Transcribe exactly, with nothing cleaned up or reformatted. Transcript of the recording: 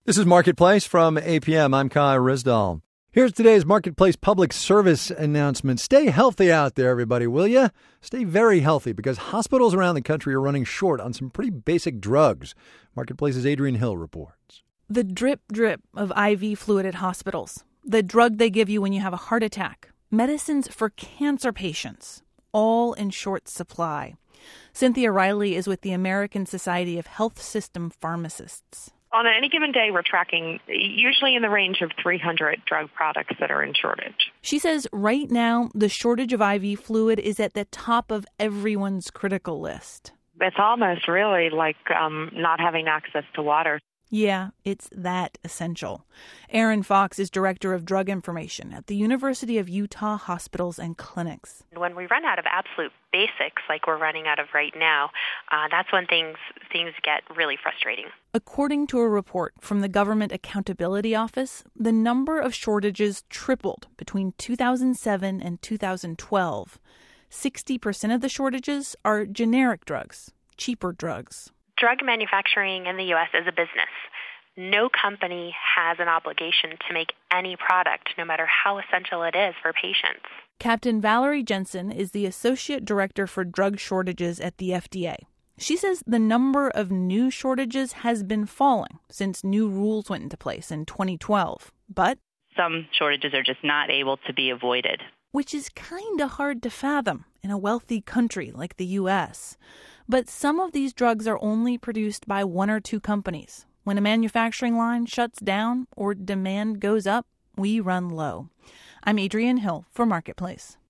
This is Marketplace from A P M. I'm Kai Risdall. Here's today's Marketplace public service announcement. Stay healthy out there, everybody, will you? Stay very healthy because hospitals around the country are running short on some pretty basic drugs. Marketplace's Adrian Hill reports. The drip drip of I V fluid at hospitals, the drug they give you when you have a heart attack, medicines for cancer patients, all in short supply. Cynthia Riley is with the American Society of Health System Pharmacists. On any given day, we're tracking usually in the range of three hundred drug products that are in shortage. She says right now, the shortage of I V fluid is at the top of everyone's critical list. It's almost really like um, not having access to water. Yeah, it's that essential. Erin Fox is Director of Drug Information at the University of Utah Hospitals and Clinics. When we run out of absolute basics, like we're running out of right now, uh, that's when things things get really frustrating. According to a report from the Government Accountability Office, the number of shortages tripled between two thousand seven and two thousand twelve. sixty percent of the shortages are generic drugs, cheaper drugs. Drug manufacturing in the U S is a business. No company has an obligation to make any product, no matter how essential it is for patients. Captain Valerie Jensen is the Associate Director for Drug Shortages at the F D A. She says the number of new shortages has been falling since new rules went into place in twenty twelve. But some shortages are just not able to be avoided, which is kind of hard to fathom in a wealthy country like the U S. But some of these drugs are only produced by one or two companies. When a manufacturing line shuts down or demand goes up, we run low. I'm Adrian Hill for Marketplace.